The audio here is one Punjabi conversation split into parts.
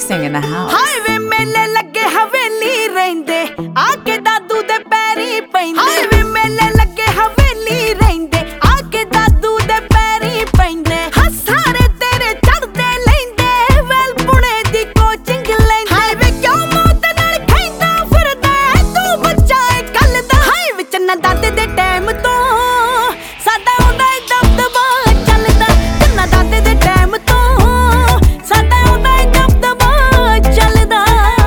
Mixing in the house. Highway ਮੇਲੇ ਲੱਗੇ ਹਵੇਲੀ ਰਹਿੰਦੇ ਆ ਕੇ ਦਾਦੂ ਦੇ ਪੈਰੀ ਪੈਂਦੇ ਹਾਈਵੇ ਮੇਲੇ ਲੱਗੇ ਹਵੇਲੀ ਰਹਿੰਦੇ ਆ ਕੇ ਦਾਦੂ ਦੇ ਪੈਰੀ ਪੈਂਦੇ ਹਸਾਰੇ ਤੇਰੇ ਚੜਦੇ ਲੈਂਦੇ ਵੈਲ ਪੁਣੇ ਦੀ ਕੋਚਿੰਗ ਲੈਂਦੇ ਹਾਈਵੇ ਕਿਉਂ ਮੌਤ ਨਾਲ ਖੈਂਦਾ ਫਿਰਦਾ ਤੂੰ ਬੱਚਾ ਏ ਕੱਲ ਦਾ ਹਾਈਵੇ ਚ ਨਾ ਦਾਦੇ ਦੇ ਟਾਈਮ ਤੋਂ ਸਾਡਾ ਉਹਦਾ ਹੀ ਦਬਦਬਾ ਚੱਲਦਾ ਨਾ ਦਾਦੇ ਦੇ ਟਾਈਮ ਤੋਂ ਸਾਡਾ ਉਹਦਾ ਹੀ ਦਬਦਬਾ ਚੱਲਦਾ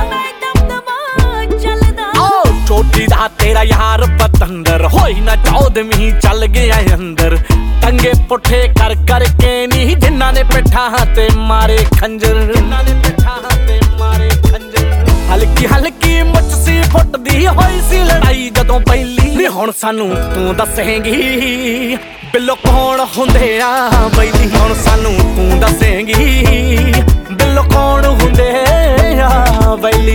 ਚੋਟੀ ਦਾ ਤੇਰਾ ਯਾਰ ਪਤੰਦਰ ਹੋਈ ਨਾ ਚੌਦਵੀਂ ਚੱਲ ਗਿਆ ਅੰਦਰ ਟੰਗੇ ਪੁੱਠੇ ਕਰ ਕਰਕੇ ਨੀ ਜਿਨ੍ਹਾਂ ਨੇ ਪਿੱਠਾਂ ਤੇ ਮਾਰੇ ਖੰਜਰ ਜਿਨ੍ਹਾਂ ਨੇ ਪਿੱਠਾਂ ਤੇ ਮਾਰੇ ਖੰਜਰ ਹਲਕੀ ਹਲਕੀ ਮੁੱਛ ਸੀ ਫੁੱਟਦੀ ਹੋਈ ਸੀ ਲੜਾਈ ਜਦੋਂ ਪਹਿਲੀ ਨੀ ਹੁਣ ਸਾਨੂੰ ਤੂੰ ਦੱਸੇਂਗੀ ਬਿੱਲੋ ਕੌਣ ਹੁੰਦੇ ਆ ਬੈਲੀ ਹੁਣ ਸਾਨੂੰ ਤੂੰ ਦੱਸੇਂਗੀ ਬਿੱਲੋ ਕੌਣ ਹੁੰਦੇ ਆ ਬੈਲੀ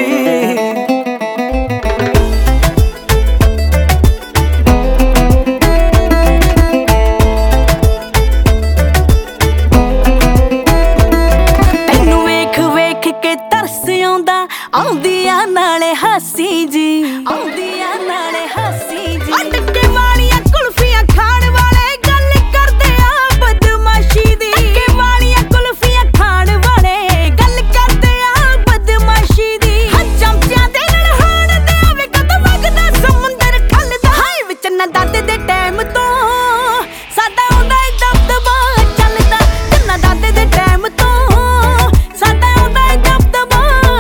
ਆਉਂਦੀਆਂ ਨਾਲੇ ਹਾਸੀ ਜੀ ਆਉਂਦੀਆਂ ਨਾਲੇ ਹਾਸੀ ਜੀ ਅਟਕੇ ਵਾਲੀਆਂ ਕੁਲਫੀਆਂ ਖਾਣ ਵਾਲੇ ਗੱਲ ਕਰਦੇ ਆ ਬਦਮਾਸ਼ੀ ਦੀ ਅਟਕੇ ਵਾਲੀਆਂ ਕੁਲਫੀਆਂ ਖਾਣ ਵਾਲੇ ਗੱਲ ਕਰਦੇ ਆ ਬਦਮਾਸ਼ੀ ਦੀ ਚਮਚਿਆਂ ਦੇ ਨਹਾਣ ਦੇ ਆਵੇ ਕਦ ਵਗਦਾ ਸਮੁੰਦਰ ਠੱਲਦਾ ਹਾਏ ਵਿੱਚ ਨਾ ਦਾਦੇ ਦੇ ਟਾਈਮ ਤੋਂ ਸਾਡਾ ਉਹਦਾ ਹੀ ਦਬਦਬਾ ਚੱਲਦਾ ਨਾ ਦਾਦੇ ਦੇ ਟਾਈਮ ਤੋਂ ਸਾਡਾ ਉਹਦਾ ਹੀ ਦਬਦਬਾ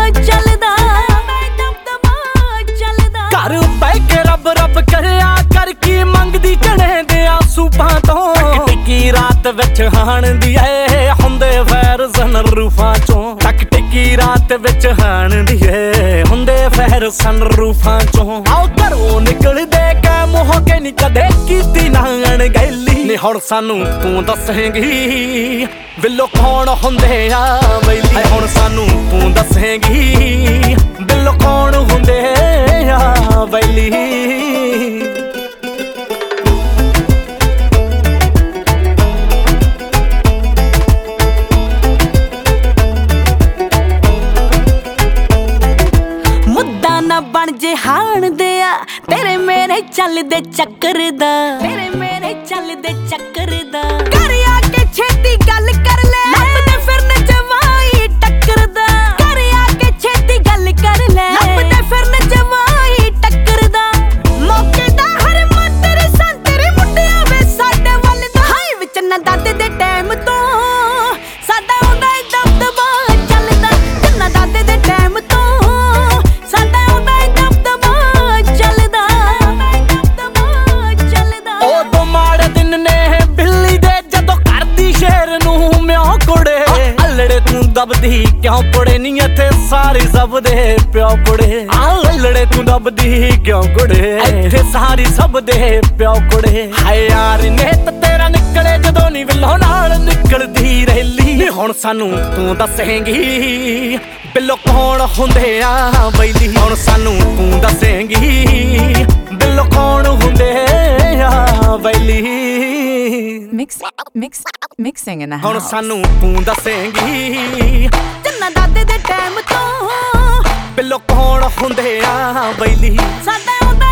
ਰੱਬ ਕਰਿਆ ਕਰ ਕੀ ਮੰਗਦੀ ਚੜੇ ਦੇ ਆਸੂਪਾਂ ਤੋਂ ਟਿੱਕੀ ਰਾਤ ਵਿੱਚ ਹਾਣਦੀ ਏ ਹੁੰਦੇ ਫੈਰ ਸਨਰੂਫਾਂ ਚੋਂ ਟਕ ਟਿੱਕੀ ਰਾਤ ਵਿੱਚ ਹਾਣਦੀ ਏ ਹੁੰਦੇ ਫੈਰ ਸਨਰੂਫਾਂ ਚੋਂ ਆਓ ਘਰੋਂ ਨਿਕਲਦੇ ਕੈ ਮੋਹ ਕੇ ਨੀ ਕਦੇ ਕੀਤੀ ਨਾ ਅਣਗਹਿਲੀ ਨੀ ਹੁਣ ਸਾਨੂੰ ਤੂੰ ਦੱਸੇਂਗੀ ਬਿੱਲੋ ਕੌਣ ਹੁੰਦੇ ਆ ਬੈਲੀ ਹੁਣ ਸਾਨੂੰ ਤੂੰ ਦੱਸੇਂਗੀ ਬਿੱਲੋ ਕੌਣ ਹੁੰਦੇ ਆ ਬੈਲੀ ਮੁੱਦਾ ਨਾ ਬਣ ਜੇ ਹਾਣਦੇ ਆ ਤੇਰੇ ਮੇਰੇ ਚੱਲਦੇ ਚੱਕਰ ਦਾ ਤੇਰੇ ਮੇਰੇ ਚੱਲਦੇ ਚੱਕਰ ਦਾ ਘਰ ਆ ਕੇ ਛੇਤੀ ਗੱਲ ਕਰ ਲੈ ਲੱਭਦੇ ਫਿਰਨ ਜਵਾਈ ਟੱਕਰਦਾ ਘਰ ਆ ਕੇ ਛੇਤੀ ਗੱਲ ਕਰ ਲੈ ਲੱਭਦੇ ਫਿਰਨ ਜਵਾਈ ਟੱਕਰਦਾ ਮੌਕੇ ਦਾ ਹਰ ਮਾਤਰ ਸੰਤਰੇ ਮੁੰਡਿਆਂ ਵੇ ਸਾਡੇ ਵੱਲ ਦਾ ਹਾਏ ਵਿੱਚ ਨਾ ਦਾਦੇ ਦੇ ਟਾਈਮ ਤੋਂ ਸਾਡਾ ਉਹਦਾ ਹੀ ਦਬਦਬਾ ਚੱਲਦਾ ਨਾ ਦਾਦੇ ਦੇ ਟਾਈਮ ਤੋਂ ਸਾਡਾ ਉਹਦਾ ਹੀ ਦਬਦਬਾ ਚੱਲਦਾ ਉਦੋਂ ਮਾੜੇ ਦਿਨ ਨੇ ਬਿੱਲੀ ਦੇ ਜਦੋਂ ਕਰਦੀ ਸ਼ੇਰ ਨੂੰ ਮਿਓ ਕੁੜੇ ਅਲੜੇ ਤੂੰ ਦਬਦੀ ਕਿਉਂ ਕੁੜੇ ਨੀ ਇੱਥੇ ਸਾਰੇ ਸਭ ਦੇ ਪਿਓ ਕੁੜੇ ਅਲੜੇ ਤੂੰ ਦਬਦੀ ਕਿਉਂ ਕੁੜੇ ਇੱਥੇ ਸਾਰੇ ਸਭ ਦੇ ਪਿਓ ਕੁੜੇ ਹਾਏ ਯਾਰ ਨੇ ਤਾਂ ਤੇਰਾ ਨਿਕਲੇ ਜਦੋਂ ਨੀ ਵਿਲੋਂ ਨਾਲ ਨਿਕਲਦੀ ਰੈਲੀ ਹੁਣ ਸਾਨੂੰ ਤੂੰ ਦੱਸੇਂਗੀ ਬਿੱਲੋ ਕੌਣ ਹੁੰਦੇ ਆ ਬੈਲੀ ਹੁਣ ਸਾਨੂੰ ਤੂੰ ਦੱਸੇਂਗੀ ਬਿੱਲੋ ਕੌਣ ਹੁੰਦੇ ਆ ਬੈਲੀ Mixing in the house. ਹੁਣ ਸਾਨੂੰ ਤੂੰ ਦੱਸੇਂਗੀ ਨਾ ਦਾਦੇ ਦੇ ਟਾਈਮ ਤੋਂ ਬਿੱਲੋ ਕੌਣ ਹੁੰਦੇ ਆ ਬੈਲੀ ਸਾਡਾ ਉਹਦਾ